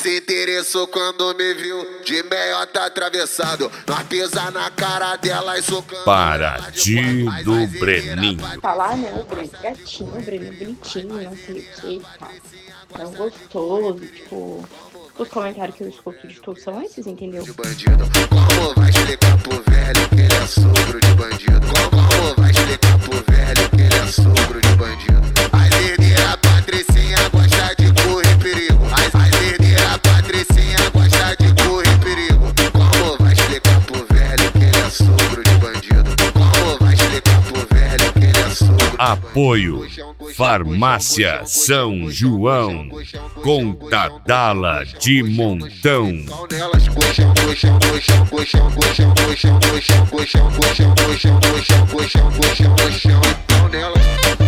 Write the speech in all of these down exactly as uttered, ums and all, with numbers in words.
Se interessou quando me viu, de meiota atravessado. Nós pisa na cara dela e socando. Paraty do Breninho. Falar, né, o Breno gatinho, o Breno bonitinho, não sei o que e tal. Tão gostoso, tipo... Os comentários que eu escuto de todos são esses, entendeu? De bandido, como vai explicar pro velho que ele é sogro de bandido? Como vai explicar pro velho que ele é sogro de bandido? As herdeiras Patricinha gosta de correr perigo. As, as herdeiras Patricinha gosta de correr perigo. Como vai explicar pro velho que ele é sogro de bandido? Como vai explicar pro velho que ele é sogro de bandido? Apoio Farmácia São João, com Tadala de Montão. Nelas, colchão, colchão, colchão, colchão, colchão, colchão, colchão, colchão, colchão, colchão, colchão, colchão, colchão, colchão, então nelas.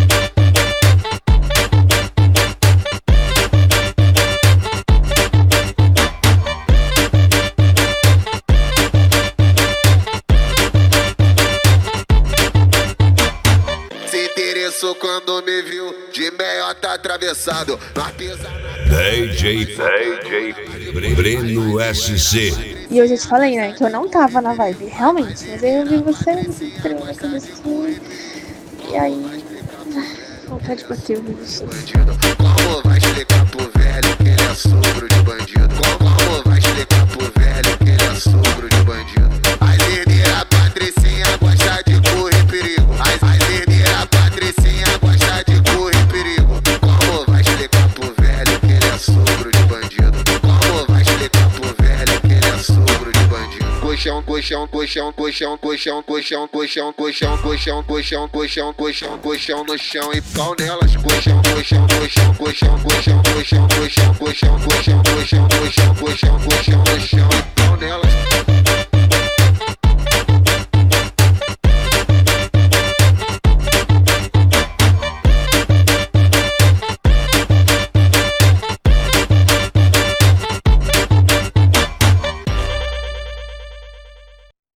Se interessou quando me viu, de meiota atravessado. Nós pisa na D J, D J Breno S C. E eu já te falei, né, que eu não tava na vibe, realmente. Mas aí eu vi você, você entrou na cabeça assim. E aí... vontade de bater, eu vi você. bandido. Como vai explicar pro velho que ele é sogro de bandido? Como vai explicar pro velho que ele é sogro de bandido? As herdeiras Patricinha gosta de correr perigo. As, as herdeiras Patricinha gosta de correr perigo. Como vai explicar pro velho que ele é sogro de bandido? Como vai explicar pro velho que ele é sogro de bandido? Colchão, colchão, colchão, colchão, colchão, colchão, colchão, colchão, colchão, colchão, colchão, colchão, colchão no chão e pau nelas. Colchão, colchão, colchão, colchão, colchão, colchão, colchão, colchão, colchão, colchão, colchão, colchão, colchão no chão.